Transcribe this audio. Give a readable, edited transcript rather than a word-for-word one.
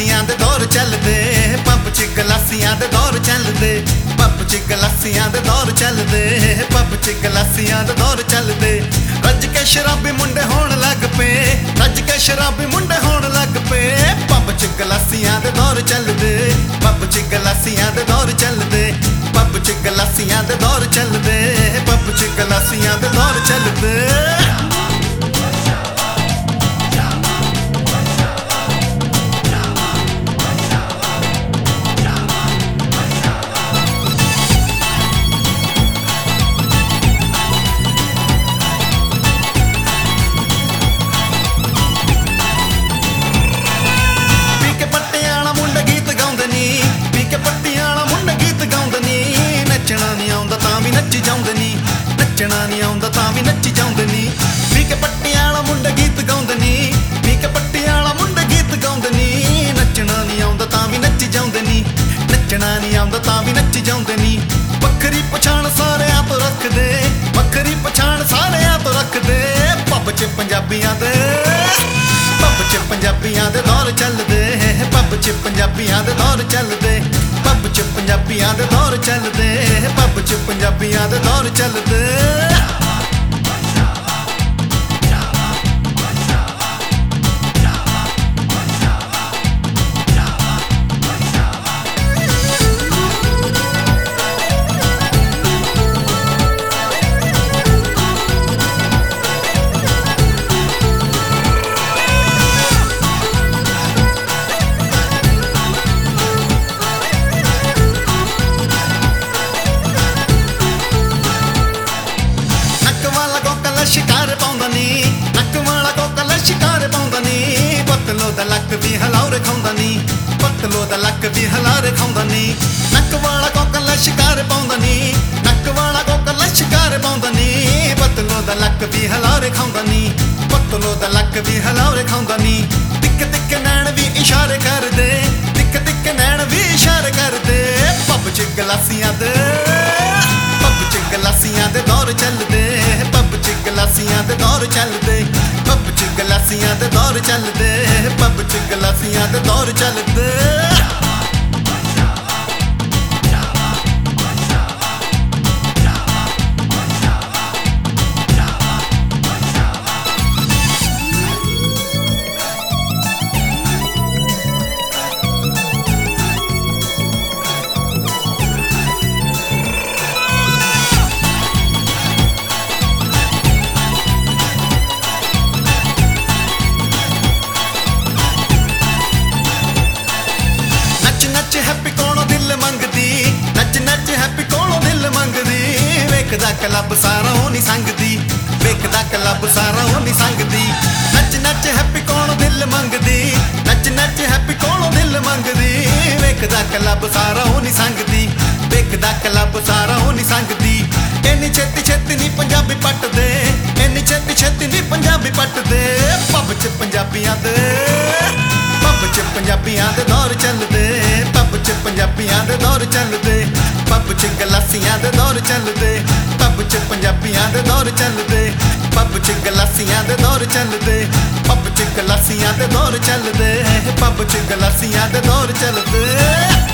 ਗਲਾਸੀਆਂ ਦੇ ਦੌਰ ਚੱਲਦੇ, ਪੱਬ 'ਚ ਗਲਾਸੀਆਂ ਦੇ ਦੌਰ ਚੱਲਦੇ, ਪੱਬ 'ਚ ਗਲਾਸੀਆਂ ਦੇ ਦੌਰ ਚੱਲਦੇ, ਪੱਬ 'ਚ ਗਲਾਸੀਆਂ ਦੇ ਦੌਰ ਚੱਲਦੇ। ਰੱਜ ਕੇ ਸ਼ਰਾਬੀ ਮੁੰਡੇ ਹੋਣ ਲੱਗ ਪਏ, ਰੱਜ ਕੇ ਸ਼ਰਾਬੀ ਮੁੰਡੇ ਹੋਣ ਲੱਗ ਪਏ, ਪੱਬ 'ਚ ਗਲਾਸੀਆਂ ਦੇ ਦੌਰ ਚੱਲਦੇ, ਪੱਬ 'ਚ ਗਲਾਸੀਆਂ ਦੇ ਦੌਰ ਚੱਲਦੇ, ਪੱਬ 'ਚ ਗਲਾਸੀਆਂ ਦੇ ਦੌਰ ਚੱਲਦੇ, ਪੱਬ 'ਚ ਗਲਾਸੀਆਂ ਦੇ ਦੌਰ ਚੱਲਦੇ। ਨੱਚਣਾ ਨਹੀਂ ਆਉਂਦਾ ਤਾਂ ਵੀ ਨੱਚੀ ਜਾਂਦੇ ਨੀ, ਨੱਚਣਾ ਨਹੀਂ ਆਉਂਦਾ ਤਾਂ ਵੀ ਨੱਚੀ ਜਾਂਦੇ ਨੀ। ਵੀ ਕੇ ਪੱਟੀਆਂ ਵਾਲਾ ਮੁੰਡਾ ਗੀਤ ਗਾਉਂਦੇ ਨੀ, ਵੀ ਕੇ ਪੱਟੀਆਂ ਵਾਲਾ ਮੁੰਡਾ ਗੀਤ ਗਾਉਂਦੇ ਨੀ। ਨੱਚਣਾ ਨਹੀਂ ਆਉਂਦਾ ਤਾਂ ਵੀ ਨੱਚੀ ਜਾਂਦੇ ਨੀ, ਨੱਚਣਾ ਨਹੀਂ ਆਉਂਦਾ ਤਾਂ ਵੀ ਨੱਚੀ ਜਾਂਦੇ ਨੀ। ਵੱਖਰੀ ਪਛਾਣ ਸਾਰਿਆਂ ਤੋਂ ਰੱਖਦੇ, ਵੱਖਰੀ ਪਛਾਣ ਸਾਰਿਆਂ ਤੋਂ ਰੱਖਦੇ। ਪੱਬ 'ਚ ਪੰਜਾਬੀਆਂ ਦੇ, ਪੱਬ 'ਚ ਪੰਜਾਬੀਆਂ ਦੇ ਦੌਰ ਚੱਲਦੇ, ਪੱਬ 'ਚ ਪੰਜਾਬੀਆਂ ਦੇ ਦੌਰ ਚੱਲਦੇ, ਪੱਬ 'ਚ ਪੰਜਾਬੀਆਂ ਦੇ ਦੌਰ ਚੱਲਦੇ, ਪੱਬ 'ਚ ਪੰਜਾਬੀਆਂ ਦੇ ਦੌਰ ਚੱਲਦੇ। ਸ਼ਿਕਾਰ ਪਾਉਂਦਾ ਨੀ, ਨੱਕ ਵਾਲਾ ਕੋਕਲਾ ਸ਼ਿਕਾਰ ਪਾਉਂਦਾ ਨੀ। ਪਤਲੋ ਦਾ ਲੱਕ ਵੀ ਹਲਾਉ ਰਖਾਉਂਦਾ ਨੀ, ਪਤਲੋ ਦਾ ਲੱਕ ਵੀ ਹਲਾ ਰਖਾਉਂਦਾ ਨੀ। ਨੱਕ ਵਾਲਾ ਕੋਕਲਾ ਸ਼ਿਕਾਰ ਪਾਉਂਦਾ ਨੀ, ਨੱਕ ਵਾਲਾ ਕੋਕਲਾ ਸ਼ਿਕਾਰ ਪਾਉਂਦਾ ਨੀ। ਪਤਲੋ ਦਾ ਲੱਕ ਵੀ ਹਲਾ ਰਖਾਉਂਦਾ ਨੀ, ਪਤਲੋ ਦਾ ਲੱਕ ਵੀ ਹਲਾ ਰਖਾਉਂਦਾ ਨੀ। ਤਿੱਕ ਤਿੱਕ ਨੈਣ ਵੀ ਇਸ਼ਾਰੇ ਕਰਦੇ, ਤਿੱਕ ਤਿੱਕ ਨੈਣ ਵੀ ਇਸ਼ਾਰੇ ਕਰਦੇ। ਪੱਬ 'ਚ ਗਲਾਸੀਆਂ ਦੇ, ਪੱਬ 'ਚ ਗਲਾਸੀਆਂ ਦੇ ਦੌਰ ਚੱਲਦੇ, ਪੱਬ 'ਚ ਗਲਾਸੀਆਂ ਦੇ ਦੌਰ ਚੱਲਦੇ, ਪੱਬ 'ਚ ਗਲਾਸੀਆਂ ਦੇ ਦੌਰ ਚੱਲਦੇ, ਪੱਬ 'ਚ ਗਲਾਸੀਆਂ ਦੇ ਦੌਰ ਚੱਲਦੇ। ਨੱਚ ਹੈਪੀ ਕੋਲੋਂ ਦਿਲ ਮੰਗਦੀ, ਨੱਚ ਨੱਚ ਹੈਪੀ ਕੋਲੋਂ ਦਿਲ ਮੰਗਦੀ। ਵੇਖਦਾ ਕਲੱਬ ਸਾਰਾ ਉਹ ਨਹੀਂ ਸੰਗਦੀ, ਵੇਖਦਾ ਕਲੱਬ ਸਾਰਾ ਉਹ ਨਹੀਂ ਸੰਗਦੀ। ਨੱਚ ਨੱਚ ਹੈਪੀ ਕੋਲੋਂ ਦਿਲ ਮੰਗਦੀ, ਨੱਚ ਨੱਚ ਹੈਪੀ ਕੋਲੋਂ ਦਿਲ ਮੰਗਦੀ। ਵੇਖਦਾ ਕਲੱਬ ਸਾਰਾ ਉਹ ਨਹੀਂ ਸੰਗਦੀ, ਵੇਖਦਾ ਕਲੱਬ ਸਾਰਾ ਉਹ ਨਹੀਂ ਸੰਗਦੀ। ਇੰਨੀ ਛੇਤੀ ਛੇਤੀ ਨਹੀਂ ਪੰਜਾਬੀ ਪੱਟਦੇ, ਇੰਨੀ ਛੇਤੀ ਛੇਤੀ ਨਹੀਂ ਪੰਜਾਬੀ ਪੱਟਦੇ। ਪੱਬ 'ਚ ਪੰਜਾਬੀਆਂ ਦੇ, ਪੱਬ 'ਚ ਪੰਜਾਬੀਆਂ ਦੇ ਦੌਰ ਚੱਲਦੇ, ਪੱਬ 'ਚ ਪੰਜਾਬੀਆਂ ਦੇ ਦੌਰ ਚੱਲਦੇ, ਪੱਬ 'ਚ ਗਲਾਸੀਆਂ ਦੇ ਦੌਰ ਚੱਲਦੇ, ਪੱਬ 'ਚ ਪੰਜਾਬੀਆਂ ਦੇ ਦੌਰ ਚੱਲਦੇ, ਪੱਬ 'ਚ ਗਲਾਸੀਆਂ ਦੇ ਦੌਰ ਚੱਲਦੇ, ਪੱਬ 'ਚ ਗਲਾਸੀਆਂ ਦੇ ਦੌਰ ਚੱਲਦੇ, ਪੱਬ 'ਚ ਗਲਾਸੀਆਂ ਦੇ ਦੌਰ ਚੱਲਦੇ।